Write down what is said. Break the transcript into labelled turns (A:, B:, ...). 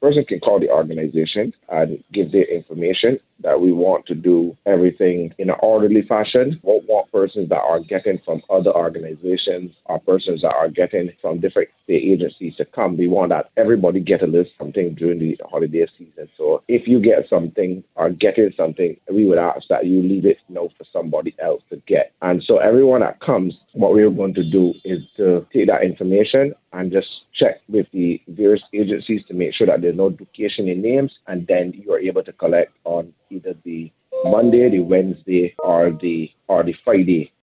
A: person can call the organization and give their information that we want to do everything in an orderly fashion. We don't want persons that are getting from other organizations or persons that are getting from different state agencies to come. We want that everybody get a little something during the holiday season. So if you get something or getting something, we would ask that you leave it for somebody else to get. And so everyone that comes, what we're going to do is to take that information and just check with the various agencies to make sure that there's no duplication in names, and then you are able to collect on either the Monday, the Wednesday, or the Friday